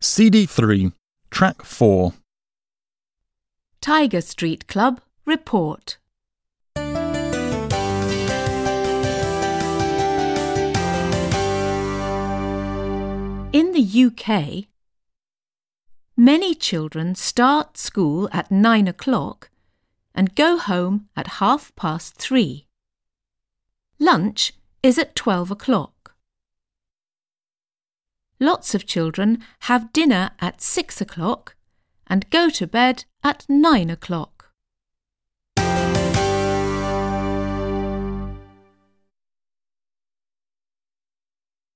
CD3, Track 4. Tiger Street Club Report. In the UK, many children start school at 9 o'clock and go home at 3:30. Lunch is at 12 o'clock. Lots of children have dinner at 6 o'clock and go to bed at 9 o'clock.